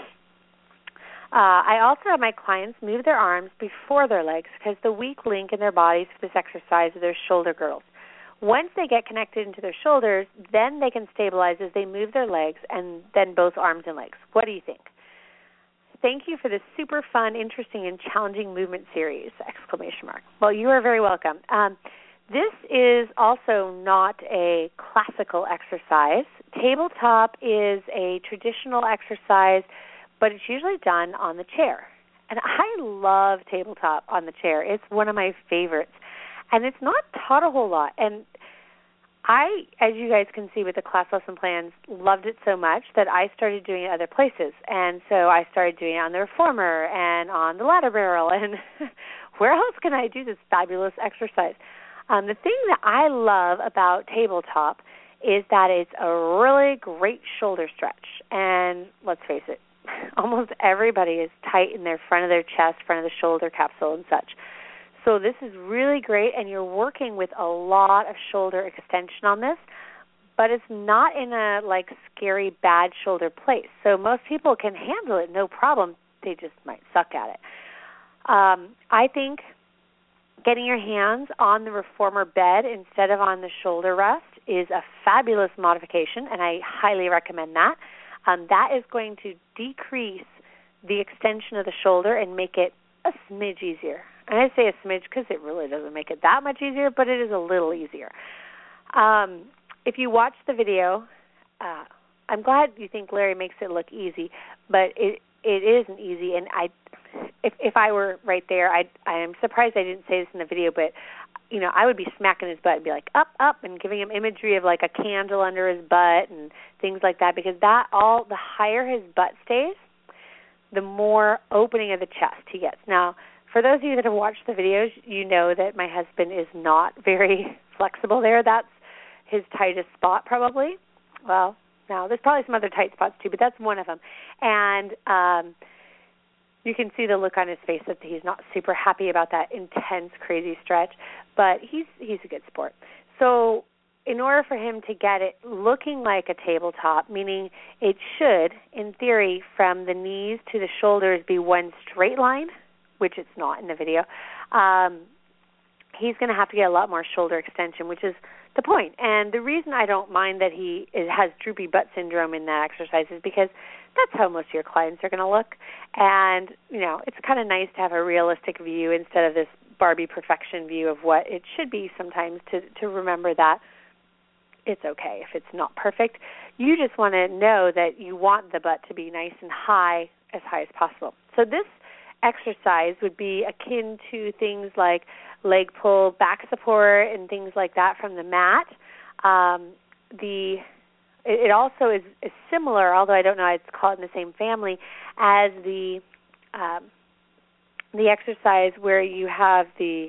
[SPEAKER 2] Uh, I also have my clients move their arms before their legs because the weak link in their bodies for this exercise are their shoulder girdles. Once they get connected into their shoulders, then they can stabilize as they move their legs and then both arms and legs. What do you think? Thank you for this super fun, interesting, and challenging movement series, exclamation mark. Well, you are very welcome. Um, this is also not a classical exercise. Tabletop is a traditional exercise, but it's usually done on the chair. And I love tabletop on the chair. It's one of my favorites. And it's not taught a whole lot. And I, as you guys can see with the class lesson plans, loved it so much that I started doing it other places. And so I started doing it on the reformer and on the ladder barrel. And where else can I do this fabulous exercise? Um, the thing that I love about tabletop is that it's a really great shoulder stretch. And let's face it, almost everybody is tight in their front of their chest, front of the shoulder capsule and such. So this is really great, and you're working with a lot of shoulder extension on this, but it's not in a, like, scary, bad shoulder place. So most people can handle it, no problem. They just might suck at it. Um, I think getting your hands on the reformer bed instead of on the shoulder rest is a fabulous modification, and I highly recommend that. Um, that is going to decrease the extension of the shoulder and make it a smidge easier. And I say a smidge because it really doesn't make it that much easier, but it is a little easier. Um, if you watch the video, uh, I'm glad you think Larry makes it look easy, but it it isn't easy. And I, if if I were right there, I I'm surprised I didn't say this in the video, but you know, I would be smacking his butt and be like up up and giving him imagery of like a candle under his butt and things like that, because that all the higher his butt stays, the more opening of the chest he gets. Now, for those of you that have watched the videos, you know that my husband is not very flexible there. That's his tightest spot probably. Well, no, there's probably some other tight spots too, but that's one of them. And um, you can see the look on his face that he's not super happy about that intense, crazy stretch, but he's he's a good sport. So in order for him to get it looking like a tabletop, meaning it should, in theory, from the knees to the shoulders be one straight line, which it's not in the video, um, he's going to have to get a lot more shoulder extension, which is the point. And the reason I don't mind that he is, has droopy butt syndrome in that exercise is because that's how most of your clients are going to look. And, you know, it's kind of nice to have a realistic view instead of this Barbie perfection view of what it should be sometimes, to, to remember that it's okay if it's not perfect. You just want to know that you want the butt to be nice and high, as high as possible. So this exercise would be akin to things like leg pull, back support, and things like that from the mat. Um, the it, it also is, is similar, although I don't know I'd call it in the same family, as the um, the exercise where you have the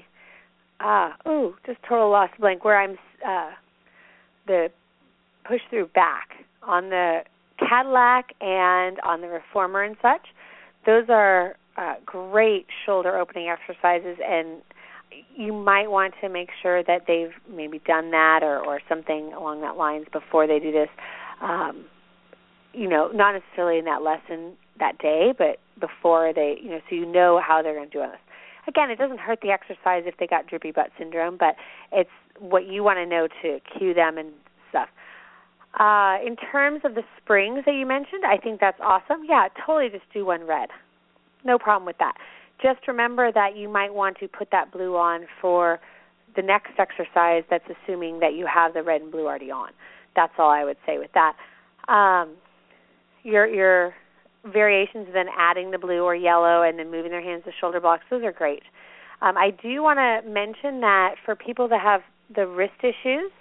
[SPEAKER 2] ah oh just total lost blank where I'm uh, the push through back on the Cadillac and on the reformer and such. Those are Uh, great shoulder opening exercises, and you might want to make sure that they've maybe done that or, or something along that lines before they do this. Um, you know, not necessarily in that lesson that day, but before they, you know, so you know how they're going to do this. Again, it doesn't hurt the exercise if they got droopy butt syndrome, but it's what you want to know to cue them and stuff. Uh, in terms of the springs that you mentioned, I think that's awesome. Yeah, totally just do one red. No problem with that. Just remember that you might want to put that blue on for the next exercise that's assuming that you have the red and blue already on. That's all I would say with that. Um, your your variations of then adding the blue or yellow and then moving their hands to shoulder blocks, those are great. Um, I do want to mention that for people that have the wrist issues,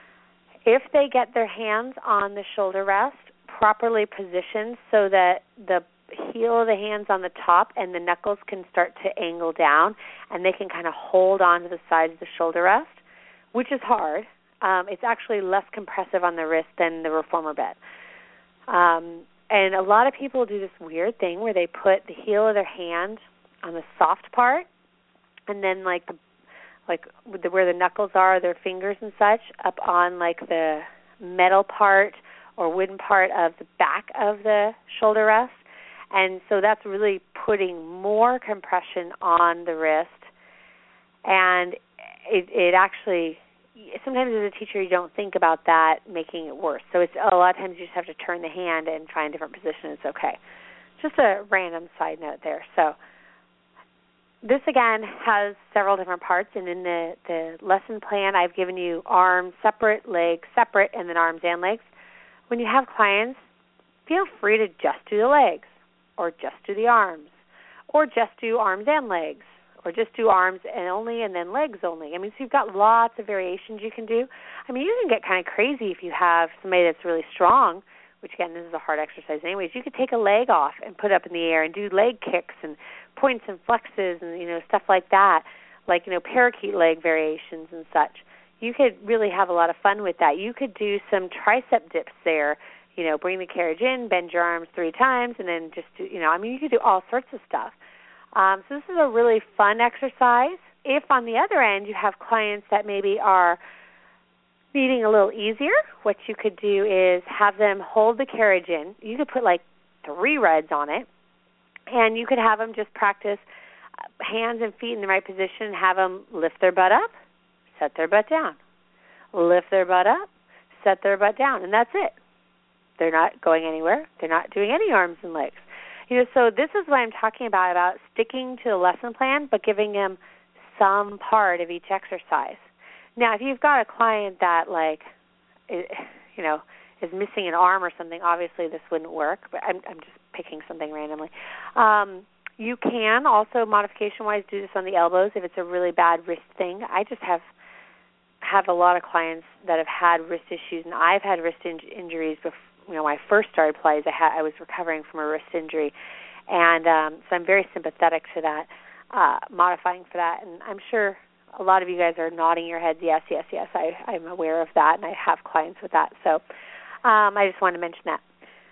[SPEAKER 2] if they get their hands on the shoulder rest properly positioned so that the heel of the hands on the top and the knuckles can start to angle down and they can kind of hold on to the sides of the shoulder rest, which is hard. Um, it's actually less compressive on the wrist than the reformer bed. Um, and a lot of people do this weird thing where they put the heel of their hand on the soft part, and then like the like the, where the knuckles are, their fingers and such, up on like the metal part or wooden part of the back of the shoulder rest. And so that's really putting more compression on the wrist. And it, it actually, sometimes as a teacher you don't think about that making it worse. So it's a lot of times you just have to turn the hand and try a different position. It's okay. Just a random side note there. So this, again, has several different parts. And in the, the lesson plan, I've given you arms separate, legs separate, and then arms and legs. When you have clients, feel free to just do the legs, or just do the arms, or just do arms and legs, or just do arms and only and then legs only. I mean, so you've got lots of variations you can do. I mean, you can get kind of crazy if you have somebody that's really strong, which, again, this is a hard exercise anyways. You could take a leg off and put it up in the air and do leg kicks and points and flexes and, you know, stuff like that, like, you know, parakeet leg variations and such. You could really have a lot of fun with that. You could do some tricep dips there, you know, bring the carriage in, bend your arms three times, and then just, do, you know, I mean, you could do all sorts of stuff. Um, so this is a really fun exercise. If, on the other end, you have clients that maybe are needing a little easier, what you could do is have them hold the carriage in. You could put, like, three reds on it, and you could have them just practice hands and feet in the right position, have them lift their butt up, set their butt down, lift their butt up, set their butt down, and that's it. They're not going anywhere. They're not doing any arms and legs. You know, so this is what I'm talking about, about sticking to the lesson plan, but giving them some part of each exercise. Now, if you've got a client that, like, you know, is missing an arm or something, obviously this wouldn't work, but I'm, I'm just picking something randomly. Um, you can also, modification-wise, do this on the elbows if it's a really bad wrist thing. I just have have a lot of clients that have had wrist issues, and I've had wrist in- injuries before. You know, when I first started Pilates, I, had, I was recovering from a wrist injury, and um, so I'm very sympathetic to that, uh, modifying for that. And I'm sure a lot of you guys are nodding your heads, yes, yes, yes, I, I'm aware of that, and I have clients with that. So um, I just wanted to mention that.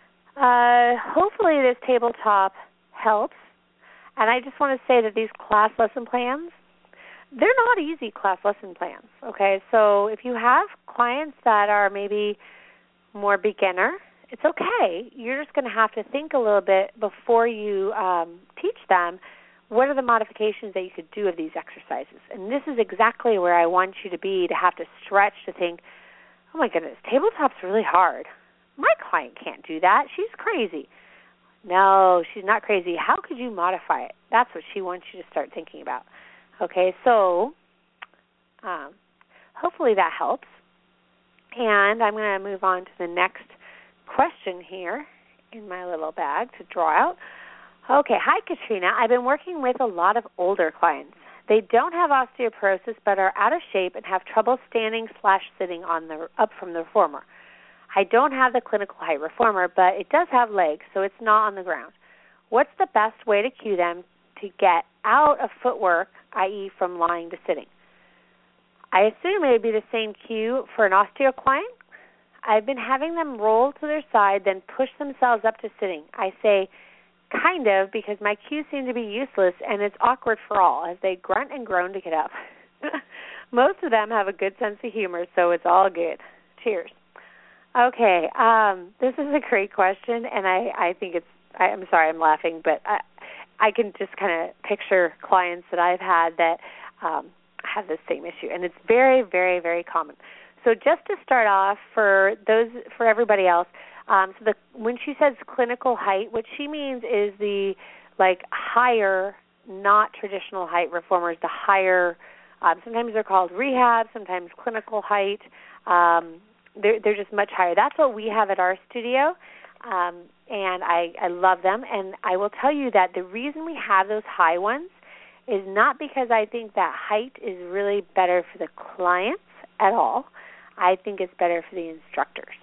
[SPEAKER 2] Uh, hopefully this tabletop helps, and I just want to say that these class lesson plans, they're not easy class lesson plans, okay? So if you have clients that are maybe more beginner, it's okay. You're just going to have to think a little bit before you um, teach them what are the modifications that you could do of these exercises. And this is exactly where I want you to be, to have to stretch, to think, oh my goodness, tabletop's really hard. My client can't do that. She's crazy. No, she's not crazy. How could you modify it? That's what she wants you to start thinking about. Okay, so um, hopefully that helps. And I'm going to move on to the next question here in my little bag to draw out. Okay, hi, Katrina. I've been working with a lot of older clients. They don't have osteoporosis but are out of shape and have trouble standing slash sitting on the up from the reformer. I don't have the clinical height reformer, but it does have legs, so it's not on the ground. What's the best way to cue them to get out of footwork, that is from lying to sitting? I assume it would be the same cue for an osteo client. I've been having them roll to their side, then push themselves up to sitting. I say kind of because my cues seem to be useless, and it's awkward for all as they grunt and groan to get up. Most of them have a good sense of humor, so it's all good. Cheers. Okay, um, this is a great question, and I, I think it's, I, I'm sorry I'm laughing, but I, I can just kind of picture clients that I've had that um, have this same issue, and it's very, very, very common. So just to start off, for those, for everybody else, um, so the, when she says clinical height, what she means is the like higher, not traditional height reformers, the higher. Um, sometimes they're called rehab, sometimes clinical height. Um, they're, they're just much higher. That's what we have at our studio, um, and I, I love them. And I will tell you that the reason we have those high ones is not because I think that height is really better for the clients at all. I think it's better for the instructors.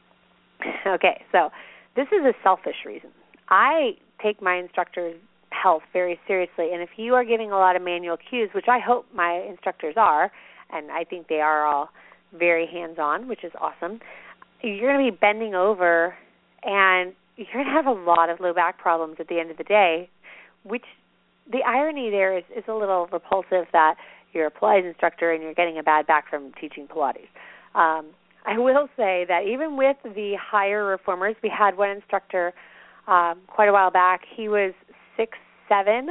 [SPEAKER 2] Okay, so this is a selfish reason. I take my instructors' health very seriously, and if you are giving a lot of manual cues, which I hope my instructors are, and I think they are all very hands-on, which is awesome. You're going to be bending over, and you're going to have a lot of low back problems at the end of the day, which the irony there is, is a little repulsive that you're a Pilates instructor and you're getting a bad back from teaching Pilates. Um, I will say that even with the higher reformers, we had one instructor um, quite a while back. He was six seven.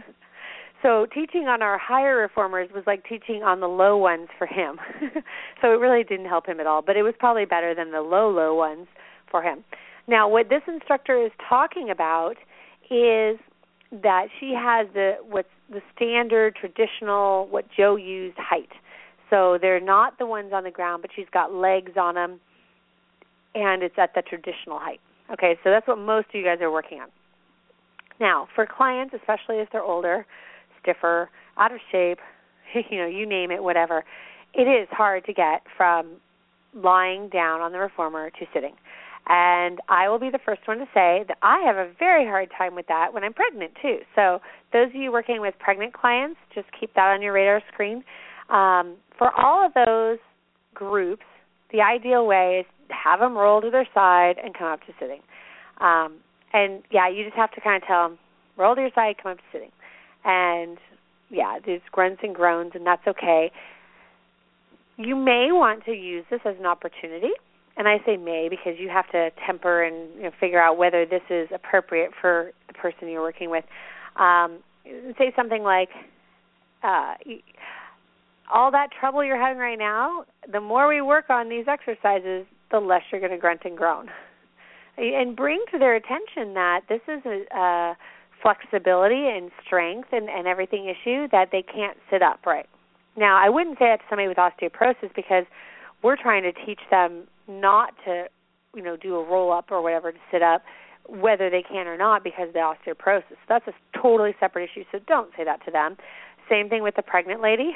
[SPEAKER 2] So teaching on our higher reformers was like teaching on the low ones for him. So it really didn't help him at all, but it was probably better than the low, low ones for him. Now, what this instructor is talking about is that she has the what's the standard, traditional, what Joe used height. So they're not the ones on the ground, but she's got legs on them, and it's at the traditional height. Okay, so that's what most of you guys are working on. Now, for clients, especially if they're older, stiffer, out of shape, you know, you name it, whatever, it is hard to get from lying down on the reformer to sitting. And I will be the first one to say that I have a very hard time with that when I'm pregnant, too. So those of you working with pregnant clients, just keep that on your radar screen. Um, for all of those groups, the ideal way is to have them roll to their side and come up to sitting. Um, and, yeah, you just have to kind of tell them, roll to your side, come up to sitting. And, yeah, there's grunts and groans, and that's okay. You may want to use this as an opportunity. And I say may because you have to temper and you know, figure out whether this is appropriate for the person you're working with. Um, say something like, uh, all that trouble you're having right now, the more we work on these exercises, the less you're going to grunt and groan. And bring to their attention that this is a, a flexibility and strength and, and everything issue that they can't sit up right. Now, I wouldn't say that to somebody with osteoporosis because we're trying to teach them not to, you know, do a roll-up or whatever to sit up, whether they can or not because of the osteoporosis. That's a totally separate issue, so don't say that to them. Same thing with the pregnant lady.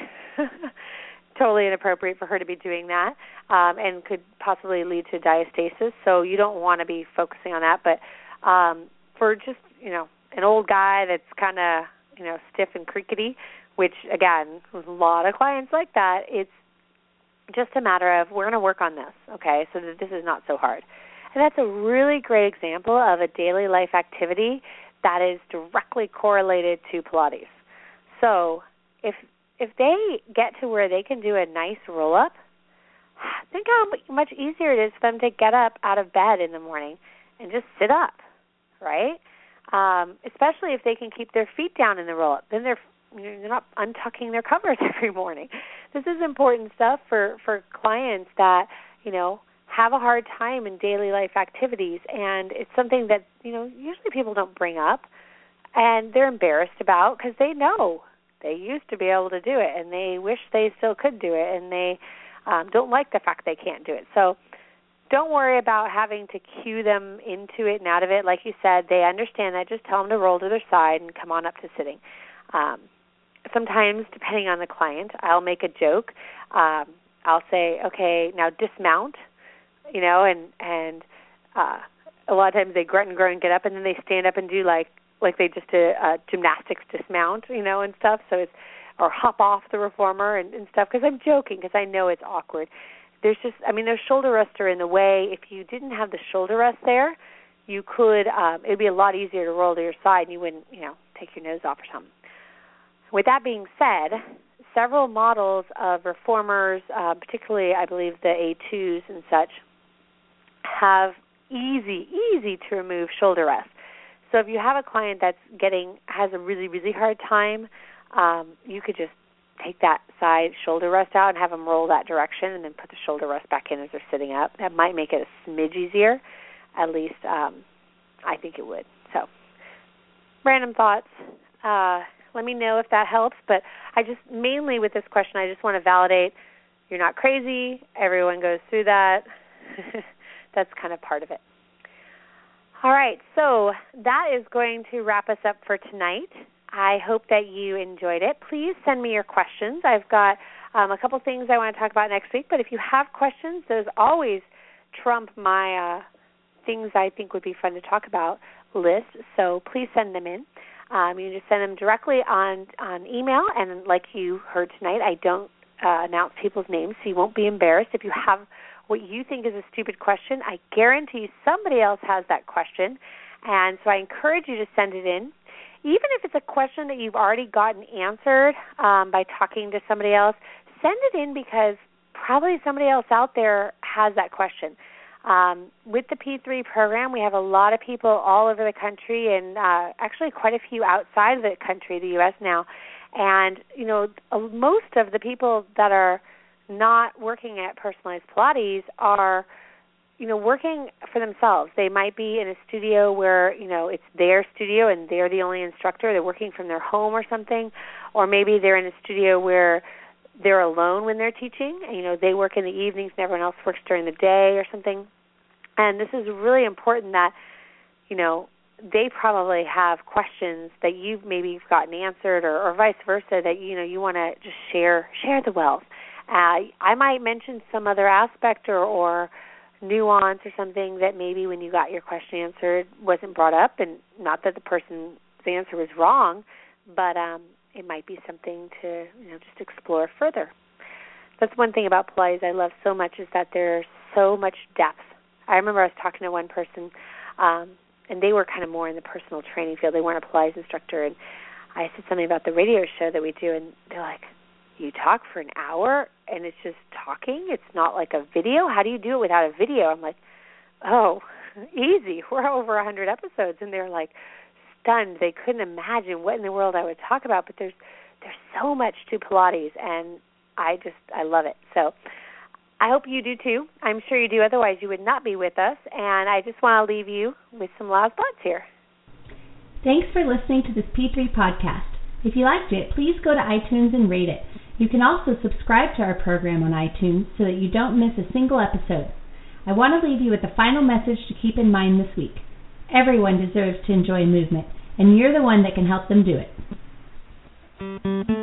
[SPEAKER 2] Totally inappropriate for her to be doing that um, and could possibly lead to diastasis, so you don't want to be focusing on that. But um, for just, you know, an old guy that's kind of, you know, stiff and crickety, which, again, with a lot of clients like that, it's just a matter of we're going to work on this, okay, so that this is not so hard. And that's a really great example of a daily life activity that is directly correlated to Pilates. So if if they get to where they can do a nice roll-up, think how much easier it is for them to get up out of bed in the morning and just sit up, right? Um, especially if they can keep their feet down in the roll-up. Then they're They're not untucking their covers every morning. This is important stuff for, for clients that, you know, have a hard time in daily life activities, and it's something that, you know, usually people don't bring up, and they're embarrassed about because they know they used to be able to do it, and they wish they still could do it, and they um, don't like the fact they can't do it. So don't worry about having to cue them into it and out of it. Like you said, they understand that. Just tell them to roll to their side and come on up to sitting. Um, Sometimes, depending on the client, I'll make a joke. Um, I'll say, okay, now dismount, you know, and, and uh, a lot of times they grunt and groan and get up, and then they stand up and do like like they just did uh, gymnastics dismount, you know, and stuff. So it's or hop off the reformer and, and stuff because I'm joking because I know it's awkward. There's just, I mean, there's shoulder rests are in the way. If you didn't have the shoulder rest there, you could, um, it would be a lot easier to roll to your side and you wouldn't, you know, take your nose off or something. With that being said, several models of reformers, uh, particularly I believe the A twos and such, have easy, easy to remove shoulder rest. So if you have a client that's getting, has a really, really hard time, um, you could just take that side shoulder rest out and have them roll that direction and then put the shoulder rest back in as they're sitting up. That might make it a smidge easier. At least um, I think it would. So random thoughts. Uh, let me know if that helps. But I just, mainly with this question, I just want to validate you're not crazy. Everyone goes through that. That's kind of part of it. All right, so that is going to wrap us up for tonight. I hope that you enjoyed it. Please send me your questions. I've got um, a couple things I want to talk about next week, but if you have questions, those always trump my uh, things I think would be fun to talk about list, so please send them in. Um, you can just send them directly on, on email, and like you heard tonight, I don't uh, announce people's names, so you won't be embarrassed. If you have what you think is a stupid question, I guarantee somebody else has that question. And so I encourage you to send it in. Even if it's a question that you've already gotten answered um, by talking to somebody else, send it in because probably somebody else out there has that question. Um, with the P three program, we have a lot of people all over the country and uh, actually quite a few outside of the country, the U S now. And, you know, most of the people that are not working at Personalized Pilates are, you know, working for themselves. They might be in a studio where, you know, it's their studio and they're the only instructor. They're working from their home or something. Or maybe they're in a studio where they're alone when they're teaching. And, you know, they work in the evenings and everyone else works during the day or something. And this is really important that, you know, they probably have questions that you've maybe gotten answered or, or vice versa that, you know, you want to just share share the wealth. Uh, I might mention some other aspect or, or nuance or something that maybe when you got your question answered wasn't brought up, and not that the person's answer was wrong, but um, it might be something to, you know, just explore further. That's one thing about Pilates I love so much is that there's so much depth. I remember I was talking to one person, um, and they were kind of more in the personal training field. They weren't a Pilates instructor, and I said something about the radio show that we do, and they're like, you talk for an hour, and it's just talking? It's not like a video? How do you do it without a video? I'm like, oh, easy. We're over one hundred episodes, and they're like stunned. They couldn't imagine what in the world I would talk about, but there's there's so much to Pilates, and I just, I love it. So I hope you do too. I'm sure you do. Otherwise, you would not be with us. And I just want to leave you with some last thoughts here.
[SPEAKER 1] Thanks for listening to this P three podcast. If you liked it, please go to iTunes and rate it. You can also subscribe to our program on iTunes so that you don't miss a single episode. I want to leave you with a final message to keep in mind this week. Everyone deserves to enjoy movement, and you're the one that can help them do it.